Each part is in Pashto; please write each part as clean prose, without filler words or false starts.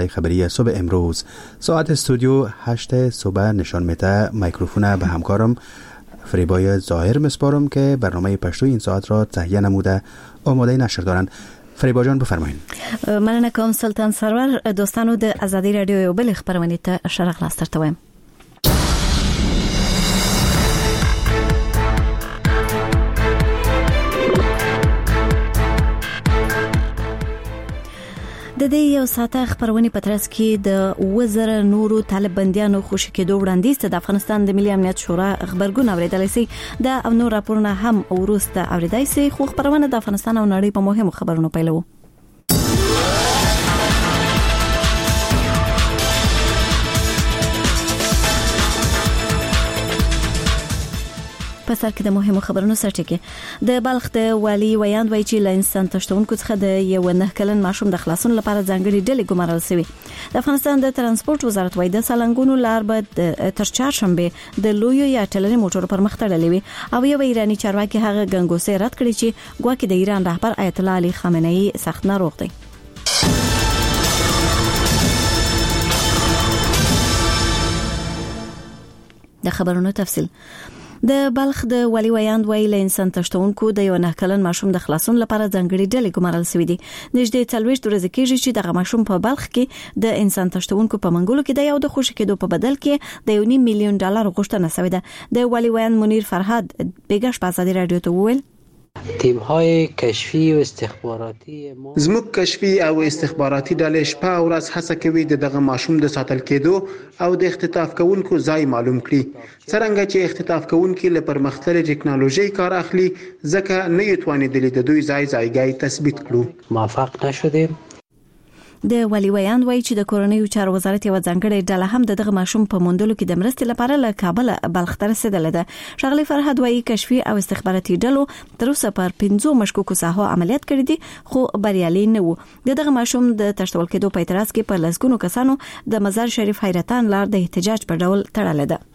خبری صبح امروز ساعت استودیو 8 صبح نشان میده. میکروفون به همکارم فریبای ظاهر مسپارم که برنامه پشتو این ساعت را تهیه نموده آماده نشر دارن. فریبا جان بفرمایید. مننه کوم سلطان سرور. دوستانو د ازادي رادیو یو بل خبرونه ته شرق لاستر تویم. د دې یو ساعته خبرونه په ترڅ کې د وزیر نورو طالب بنديانو خوشی کېدو وړاندیز د افغانستان د ملي امنیت شورا خبرګون اوریدل سي د امنو راپورونه هم ورسته اوریدای سي. خو خبرونه د افغانستان او نړۍ په مهمو خبرونو پیلو. په سر کې د مهمو خبرونو سرټکی د بلخ د والی ویاند وایي چې لینسان تشتونکو څخه د یو نه کلن ماشوم د خلاصون لپاره ځانګړي ډلې ګمارل شوی. د افغانستان د ترانسپورت وزارت وایي د سالنګونو لار به تر چهارشنبه د لویو یا ټلري موټرو پر مخ تړلې وي او یو ایرانی چارواکي هغه ګنګوسې رد کړی چې ګواکې د ایران رهبر آیت الله علي خامنه‌ای سخت ناروغ دی. د خبرونو تفصیل. د بلخ د والی ویاند ویل له انسان تشتونکو د یو نه کلن ماشوم د خلاصون لپاره ځانګړي ډلې ګمارل شوې دي. نږدې 40 ورځې کېږي چې د ماشوم په بلخ کې د انسان تشتونکو په منګولو کې د یو د خوشی کېدو په بدل کې د $1.5 میلیون غوښتنه شوې ده. د والی ویاند منیر فرهاد بیګش په ازادي رادیو ته وویل تیم‌های کشفی و استخباراتی زموږ کشفی او استخباراتي ډلې شپه او ورځ هڅه کوي د دغه ماشوم د ساتل کېدو او د اختطاف کوونکو ځای معلوم کړي. څرنګه چې اختطاف کوونکي له پرمختللې ټکنالوژي کار اخلي ځکه نه یتوانیدل د دوی ځای تثبیت کړو. موفق نشدیم. د والی ویاند وایي چې د کورنیو چارو وزارت یو ځانګړی ډله هم دغه ماشوم په موندلو کې د مرستې لپاره له کابل بلخ ته رسیدلې ده. ښاغلي فرهاد وایي کشفي او استخباراتي ډلو تر اوسه پر 5 مشکوکو ساحو عملیات کړي دي خو بریالي نه وو. دغه ماشوم د تشتول کېدو په اعتراض کې په لسګونو کسانو د مزار شریف حیرتان لار د احتجاج په ډول تړلې ده.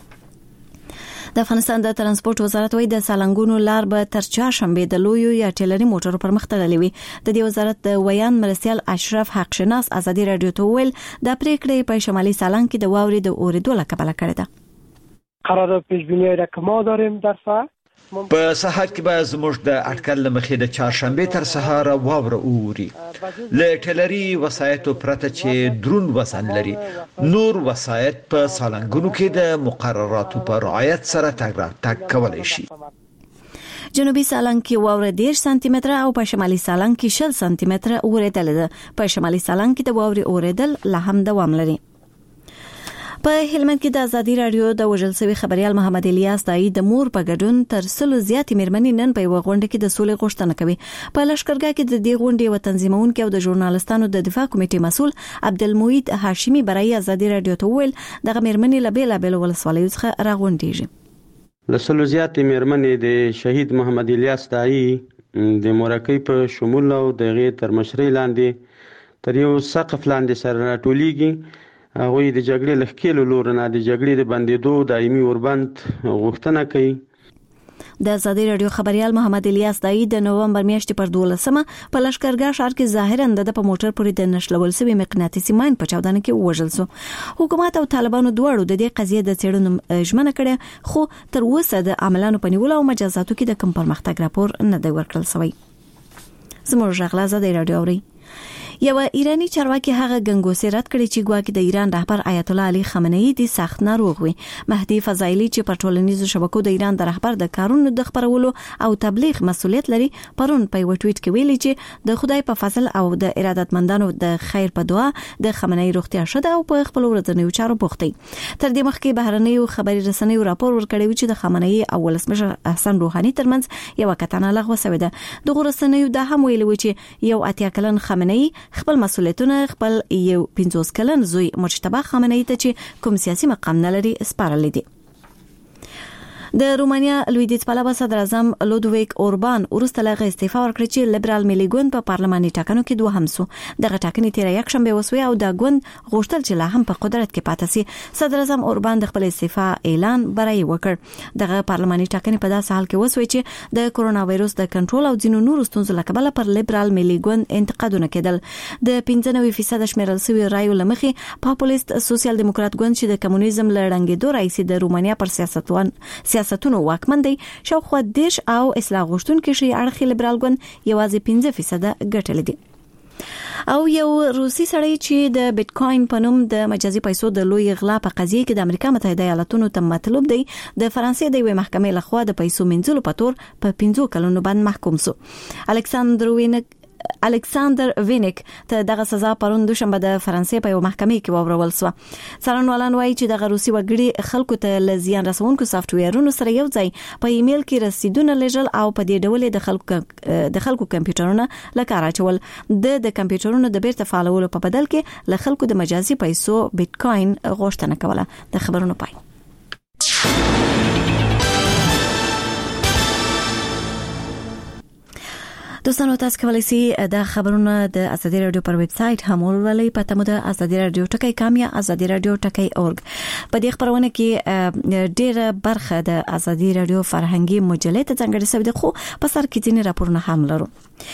د افغانستان د ترانسپورت وزارت وایي د سالنګونو لار به تر چهارشنبه د لویو یا ټلري موټرو پر مخ تړلې وي. د دې وزارت د ویان مرسیال اشرف حق شناس ازادي رادیو ته ویل د پریکړې په شمالي سالنګ کې د واورې د اوریدو لپاره کړې ده. قرار پیش بینی را که ما داریم در ساعت په سهار کې به زموږ د اټکل لمخې د چهارشنبه تر سهار واوره اوري. له ټلري وسایتو پرته چې درون وزن لري نور وسایت په سالنګونو کې د مقرراتو په رعایت سره تګ کولای شي. جنوبي سالنګ کې واوره 10 سانتي متر او په شمالي سالنګ کې 60 سانتي متر اوریدل ده. په شمالي سالنګ کې د واورې اوریدل لا هم دوام لري. په هلمند کې د ازادي رادیو د وژل شوی خبريال محمد الیاس دای د مور په ګډون تر سلو زیات میرمنې نن په غونډه کې د سولې غوښتنه کوي. په لشکرګاه کې د دې غونډې و تنظیمونکو او د ژورنالستانو د دفاع کمیټې مسول عبدالموید هاشمی برای ازادي رادیو ته ویل دغه میرمنې له بیلابل ولسوالیو څخه راغونډيږي. له سلو زیات میرمنې د شهید محمد الیاس دای د مورکۍ په شمول او د غیر تر مشرۍ لاندې تر یو سقف لاندې سره راټولېږي. هغه د جګړې لخکېلو لورنه د جګړې د بندیدو دایمي وربند غوښتنه کوي. د ازادي رادیو خبريال محمد الیاس دای د نومبر میاشتې پر 12مه په لشکرګاه ښار کې ظاهرا د په موټر پورې د نشلول سوي مقناطیسي ماین په چاودنه کې وژل شو. حکومت او طالبانو دواړو د دې قضیې د څېړنو ژمنه کړې خو تر اوسه د عملانو په نیولو او مجازاتو کې د کوم پرمختګ راپور نه دی ورکړل شوی. زموږ ژغلا ازادي رادیو اوري. یو ایرانی چارواکي هغه ګنګوسې رد کړی چې ګواکې د ایران رهبر آیت الله علي خامنه‌ای د سخت ناروغ وي. مهدي فضایلی چې په ټولنیزو شبکو د ایران د رهبر د کارونو د خبرولو او تبلیغ مسؤلیت لري پرون په یو ټویټ کې ویلي چې د خدای په فضل او د ارادتمندانو د خیر په دعا د خامنه‌ای روغتیا شده او په خپل ورځنیو چارو بوختي. تر دې مخکې بهرنیو خبري رسنیو راپور ورکړی و چې د خامنه‌ای او ولسمشر حسن روحاني ترمنځ یو کتنه لغوه شوې ده. د رسنیو د هم ویلي و چې یو اتیا کلن خامنه‌ای خپل مسؤلیتونه خپل یو 50 کلن زوی مجتبی خامنه‌ای ته چې کوم سیاسي مقام نه لري سپارل دي. د رومانیا لویدیځ پلوه صدر اعظم لودویک اوربان ورسته لغه استعفا ورکړه چې لیبرال ملي ګوند په پارلماني ټاکنو کې دوهم سو. دغه ټاکنې تیر یک شنبه وسوي او د ګوند غوښتل چې لا هم په قدرت کې پاتې شي. صدر اعظم اوربان د خپل استعفا اعلان برای وکړ. دغه پارلماني ټاکنې په داسې حال کې وسوي چې د کرونا وایروس د کنټرول او ځینو نورو ستونزو لکبله پر لیبرال ملي ګوند انتقادونه کېدل. د 95% شمیرل شوی رایو لمخې پاپولیست سوسیال دیموکرات ګوند چې د کمونیزم لړنګېدو رئیس د رومانیا پر سیاستونو واکمن دی شاوخوا دیش او اصلاح غوښتونکي شي اړخي لیبرال ګوند یوازې 5% ګټلې دي. او یو روسي سړی چې د بیت کوین په نوم د مجازي پیسو د لوی غلا په قضیه کې د امریکا متحده ایالاتونو ته مطلوب دی د فرانسې د یوې محکمې لخوا د پیسو منځلو په تور په 15 کلونو باندې محکوم شو. الکساندر وینیک ته دغه سزا پرون دوشنبه د فرانسې په یو محکمې کې واورول شو. څارنوالان وایي چې دغه روسي وګړي خلکو ته لزیان رسونکو سافټویرونو سره یو ځای په ایمیل کې رسیدونه لېږل او په دې ډول د خلکو کمپیوټرونه لکه راچول. د کمپیوټرونو د بیرته فعالولو په بدل کې له خلکو د مجازي پیسو بیت کوین غوښتنه کوله. د خبرونو پای. دوستانو تاسو کولی شئ د خبرونو د ازادي رادیو پر ویب سټ هم ولولئ په تمو د ازادي رادیو ټکی کام یا ازادي رادیو ټکی اورګ. په دې خبرونه کې ډېر برخه د ازادي رادیو فرهنګي مجلې ته څنګه رسېده خو په سر کې ځینې راپورونه هم لرو.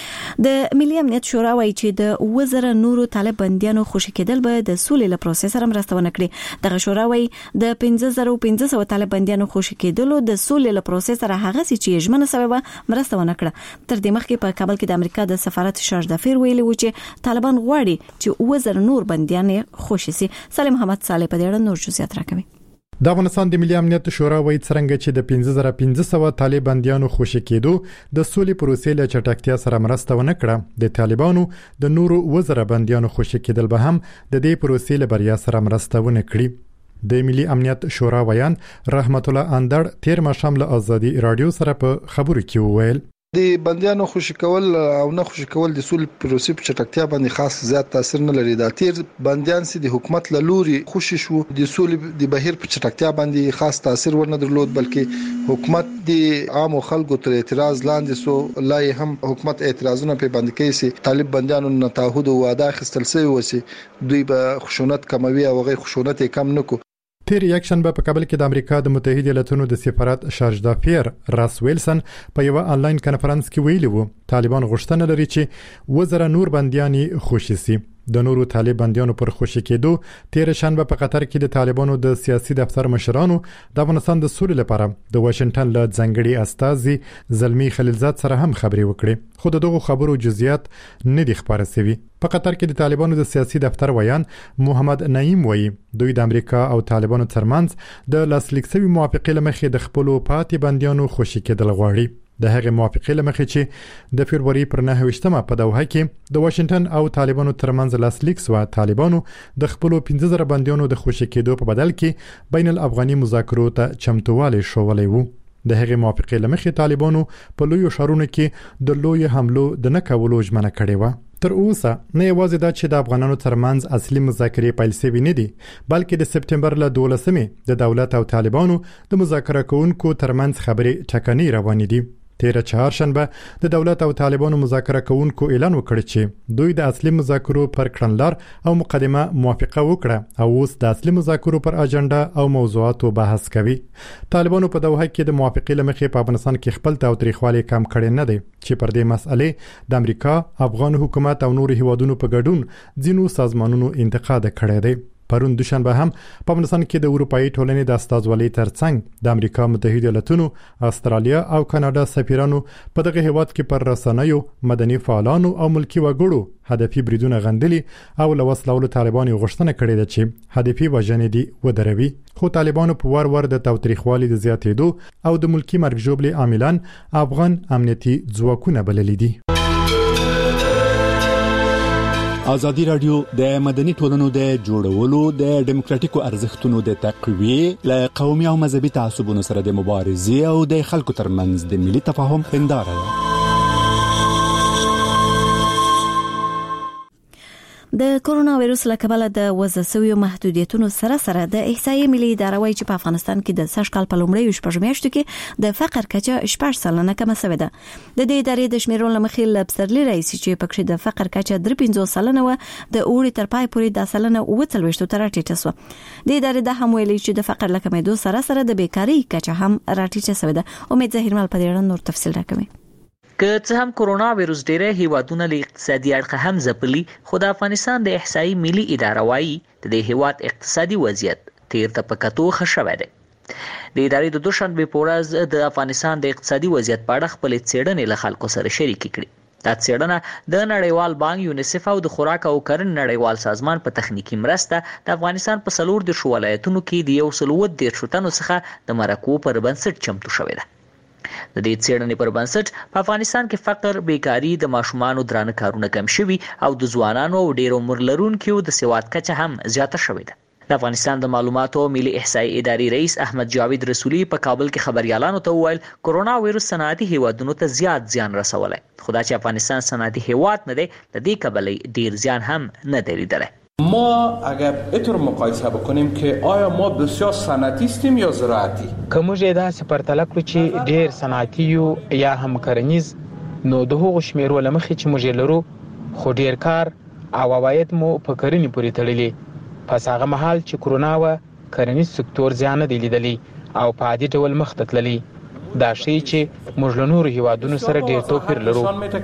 د ملي امنیت شورا وايي چې د وزره نورو طالب بنديانو خوشی کېدل به د سولې له پروسس سره مرسته ونکړي. دغه شورا وايي د 5500 طالب بنديانو خوشی کېدلو د سولې له پروسس سره هغه چې ژمنه سبب مرسته ونکړه. تر دې مخکې په کابل کې د امریکا د سفارت شارج دافیر ویلي و چې طالبان غواړي چې وزره نور بنديان خوشی سي. سلیم محمد صالح په دې اړه نور جزئیات راکوي. د افغانستان د ملي امنیت شورا وایي څنګه چې د 5500 طالب بنديانو خوشی کېدو د سولې پروسې له چټکتیا سره مرسته ونکړه، د طالبانو د نورو وزره بنديانو خوشی کېدل به هم د دې پروسې له بریا سره مرسته ونکړي. د ملي امنیت شورا ویان رحمت الله اندړ تیر ماښام له ازادي رادیو سره په خبرو کې وویل د بنديانو خوشی کول او نه خوشی کول د سولې پروسې په چټکتیا باندې خاص زیات تاثیر نه لري. دا تیر بنديان سي د حکومت له لوري خوشی شو د سولې د بهیر په چټکتیا باندې خاص تاثیر ورنه درلود، بلکې حکومت د عام خلکو تر اعتراض لاندې سو لای هم حکومت اعتراضونه په باندې کوي سي طالب بنديانو نه تعهد او وعده خستل سوی وسی دوی به خشونت کموي او غي خشونت کم نکو. تیر یک شنبه په کابل کې د امریکا د متحده ایالاتونو د سفارت شارج دافیر راس ویلسن په یو آنلاین کانفرنس کې ویلي وو طالبان غوښتنه لري چې وزره نور بنديان خوشی سي. د نورو طالب بنديانو پر خوشی کېدو تیر شنبه په قطر کې د طالبانو د سیاسي دفتر مشرانو د افغانستان د سولې لپاره د واشنگټن له ځنګړي استازي زلمی خلیلزاد سره هم خبرې وکړې، خو دغه خبرو جزئیات نه دي خبره شوي. په قطر کې د طالبانو د سیاسي دفتر ویان محمد نعیم وایي دوی د امریکا او طالبانو ترمنځ د لاسلیک شوی موافقې لمخې د خپل پاتې بنديانو خوشی کېدل غواړي. د هغه موافقې لمخې چې د فبراير پر 9 په دوحه کې د واشنگټن او طالبانو ترمنځ لاسلیک شو، طالبانو د خپل 15000 بنديانو د خوشی کېدو په بدل کې بین الافغاني مذاکرو ته چمتووالی شوولې وو. د هغه موافقې لمخې طالبانو په لوی شهرونو کې د لوی حملو د نکولو ژمنه کړې و. تر اوسه نه یوازې دا چې د افغانانو ترمنځ اصلي مذاکرې پیل شوي نه دي، بلکې د سپټمبر له 12 د دولت او طالبانو د مذاکره کوونکو ترمنځ خبرې ټکنۍ روانې دي. تیر چهارشنبه د دولت او طالبانو مذاکره کوونکو اعلان وکړ چې دوی د اصلي مذاکرو پر کړنلار او مقدمه موافقه وکړه او اوس د اصلي مذاکرو پر اجنډا او موضوعاتو بحث کوي. طالبانو په دوحه کې د موافقې لمخې په افغانستان کې خپل تاوتریخوالی کم کړي نه دي چې پر دې مسئله د امریکا، افغان حکومت او نورو هیوادونو په ګډون ځینو سازمانونو انتقاد کړی دی. پرون دوشنبه هم په افغانستان کې د اروپאי ټولنې د استازولۍ ترڅنګ د امریکا متحده ایالاتونو، استرالیا او کاناډا سفیرانو په دغه هیواد کې پر رسنیو، مدني فعالانو او ملکی وګړو هدفي بریدونه غندلي او له وسلو طالبانو غوښتنه کړې ده چې هدفي وژنې دي ودروي. خو طالبانو په وار د تاوتریخوالي د زیاتېدو او د ملکی مرګ ژوبلې عاملان افغان امنیتي ځواکونه بللي دي. ازادي رادیو د مدني ټولنو د جوړولو د ډیموکراتیکو ارزښتونو د تقویه له قومي او مذهبي تعصبونو سره د مبارزې او د خلکو ترمنځ د ملي تفاهم هنداره ده. د کرونا وایروس له کبله د وضع شویو محدودیتونو سره د احصایې ملي اداره وايي چې په افغانستان کې د سږ کال په لومړیو شپږ میاشتو کې د فقر کچه 6% کمه شوې ده. د دې ادارې د شمیرولو مخې له پسرلي رئیس چې پکې د فقر کچه 3.5% و د اوړي تر پای پورې د سلنه 40 تر راټیټه شو. د ادارې د هم ویلي چې د فقر له کمېدو سره د بیکاری کچه هم راټیټه شوې ده. امید ظهیرمل په دې اړه نور تفصیل راکوي. که څه هم کرونا وایروس ډېری هیوادونه له اقتصادي اړخه هم ځپلي، خو د افغانستان د احصایي ملي اداره وايي د دې هیواد اقتصادي وضعیت تیر ته په کتو ښه شوی دی. د ادارې د دوشنبه په ورځ د افغانستان د اقتصادي وضعیت په اړه خپل څېړنې له خلکو سره شریکې کړې. دا څېړنه د نړیوال بانک، یونیسف او د خوراک او کرنې نړیوال سازمان په تخنیکی مرسته د افغانستان په 14 ولایتونو کې د 130 تنو څخه د مرکو پر بنسټ چمتو شوې ده. د دې څېړنې پر بنسټ په افغانستان کې فقر، بیکاری، د ماشومانو درانه کارونه کم شوي او د ځوانانو او ډېر عمر لرونکو د سواد کچه هم زیاته شوې ده. د افغانستان د معلوماتو او ملي احصایې ادارې رئیس احمد جاوید رسولي په کابل کې خبريالانو ته وویل کرونا وایروس صنعتي هیوادونو ته زیات زیان رسولی، خو دا چې افغانستان صنعتي هیواد نه دی، د دې کبله ډیر زیان هم نه دی لیدلی. ما اگر اینطور مقایسه بکنیم که آیا ما بسیار صنعتی هستیم یا زراعتی؟ که موږ داسې پرتله کړو چې ډیر صنعتي یو یا هم کرنیز، نو د هغو شمیرو له مخې چې موږ لرو، خو ډیر کار او عواید مو په کرنې پورې تړلي. پس هغه مهال چې کرونا و، کرنیز سکتور زیان نه دی لیدلی او په عادي ډول مخ ته تللی. دا شی چې موږ له نورو هیوادونو سره ډیر توپیر لرو.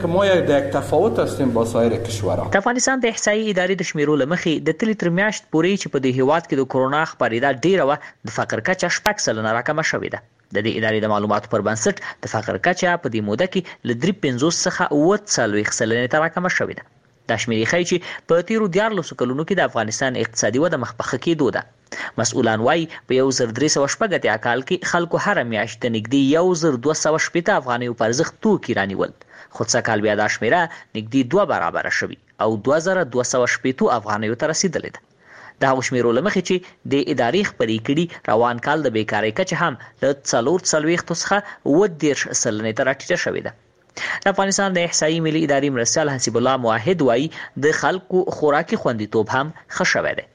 د افغانستان د احصایې ادارې د شمیرو له مخې د تلې تر میاشت پورې چې په دې هیواد کې د کرونا خپرېدا ډیره وه، د فقر کچه 6% راکمه شوې ده. د دې ادارې د معلوماتو پر بنسټ د فقر کچه په دې موده کې له 3.50 څخه 40% ته راکمه شوې ده. دا شمیرې ښیي چې په تیرو 14 کلونو کې د افغانستان اقتصادي وده مخ په ښه کېدو ده. مسؤلان وايي په 1380 کال کې خلکو هر میاشت د نږدې 1260 افغانیو پر ارزښت توکي رانیول، خو څه کال بیا دا شمیره نږدې 2 برابره شوي او 2260 افغانیو ته رسیدلې ده. د هغو شمیرو له مخې چې د ادارې خپرې کړي، روان کال د بیکارۍ کچه هم له 40 څخه 30% ته راټیټه شوې ده. د افغانستان د احصایي ملي ادارې مرستیال حسیب الله موحد وايي د خلکو خوراکي خوندیتوب هم ښه شوی دی.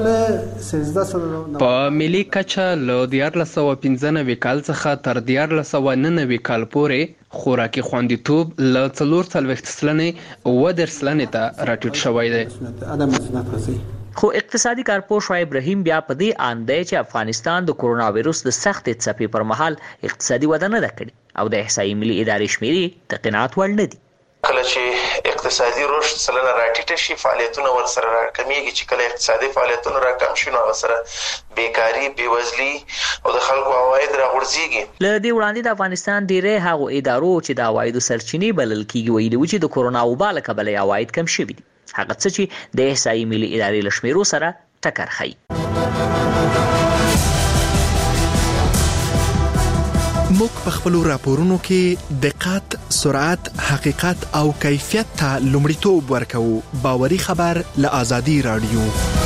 په ملي کچه له 1495 کال څخه تر 1499 کال پورې خوراکي خوندیتوب له 40% ته راټیټ شوی دی. خو اقتصادي کارپوه شعیب رحیم بیا په دې اند دی چې افغانستان د کرونا وایروس د سختې څپې پر مهال اقتصادي وده نه ده کړې او د احصایي ملي ادارې شمیرې د قناعت وړ نه دي. کله چې اقتصادي رشد سلنه راټیټه شي، فعالیتونه ورسره راکمیږي. چې کله اقتصادي فعالیتونه راکم شي، نو سره بیکاری، بیوزلي او د خلکو عواید راغورځيږي. له دې وړاندې د افغانستان ډېری هغو ادارو چې د عوایدو سرچینې بلل کېږي ویلي و چې د کرونا وبا له کبله عواید کم شوي دي، هغه څه چې د احصایي ملي ادارې له شمیرو سره ټکر ښیي. موږ په خپلو راپورونو کې دقت، سرعت، حقیقت او کیفیت ته لومړیتوب ورکوو. باوري خبر له آزادي رادیو.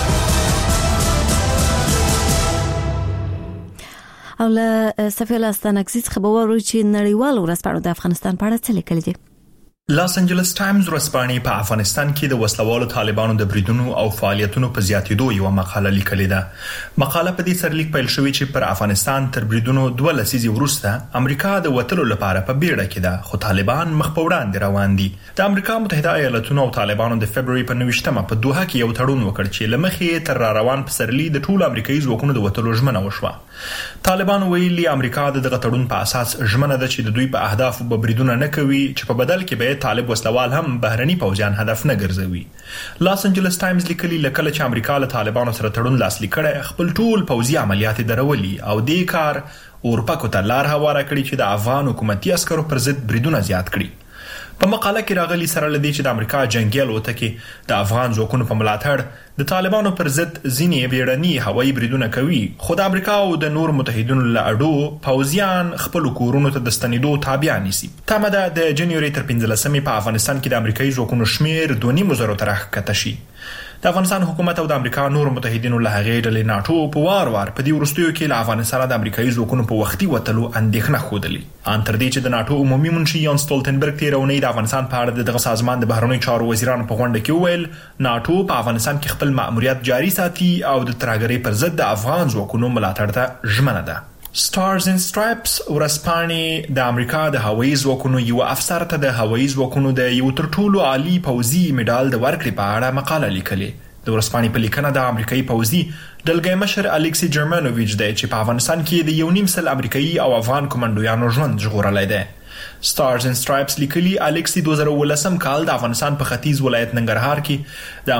او له سفیر استانکسیس خبرو چې نړیوال ورځپاڼو د افغانستان په اړه څه لیکلي دي. لاس انجلس ټایمز ورځپاڼې په افغانستان کې د وسلوالو طالبانو د بریدونو او فعالیتونو په زیاتېدو یو مقاله لیکلې ده. مقاله په دې سرلیک پیل شوې چې پر افغانستان تر بریدونو 2 لسیزې وروسته امریکا د وټلو لپاره په بیړه کې ده، خو طالبان مخ په وړاندې روان دي. د امریکا متحده ایالاتونو او طالبانو د فبرवरी په 29مه په دوحه کې یو تړون وکړ چې لمخې تر روان پسرلي د ټولو امریکایي ځواکونو د وټلو ژمنه وشوه. طالبانو ویلي امریکا دغه تړون په اساس ژمنه ده چې د دوی په اهدافو به بریدونه نه کوي، چې په بدل کې به طالب وسلوال هم بهرني پوځیان هدف نه ګرځوي. لاس انجلس ټایمز لیکلي لکه چې امریکا له طالبانو سره تړون لاسلیک کړي، خپل ټول پوځي عملیات درولي او دې کار اورپکو ته لار هواره کړي چې د افغان حکومتي عسکرو پر ضد بریدونه زیات کړي. په مقاله کې راغلي سره لدی چې د امریکا جنگي الوتکې د افغان ځواکونو په ملاتړ د طالبانو پر ضد ځینې بیړني هوایي بریدونه کوي، خو د امریکا او د نور متحدینو له اډو پوځیان خپل کورونو ته د ستنېدو تابع نیسي. تمه ده د جنوري تر 15مې په افغانستان کې د امریکایي ځواکونو شمیر 2.5 زره ته راښکته شي. د افغانستان حکومت او د امریکا نور متحدینو له هغې ډلې ناتو په وار په دې وروستیو کې له افغانستان د امریکایي ځواکونو په وختي وتلو اندېښنه ښودلې. ان تر دې چې د ناتو عمومي منشي یان سټولټنبرګ تېره اونۍ د افغانستان په اړه دغه سازمان د بهرنیو چارو وزیرانو په غونډه کې وویل ناتو په افغانستان کې خپل مأموریت جاري ساتي او د ترهګرۍ پر ضد د افغان ځواکونو ملاتړ ته ژمنه ده. Stars and Stripes ورځپاڼې د امریکا د هوایي ځواکونو یو افسر ته د هوایي ځواکونو د یو تر ټولو عالی پوځي میډال د ورکړې په اړه مقاله لیکلې. د ورځپاڼې په لیکنه د امریکایي پوځي ډلګۍ مشر الیکسی جرمانوویچ دی چې په افغانستان کې د 1.5 امریکایي او افغان کمانډویانو ژوند ژغورلی دی. Stars and Stripes لیکلي الیکسی 2018 کال د افغانستان په ختیځ ولایت ننګرهار کې د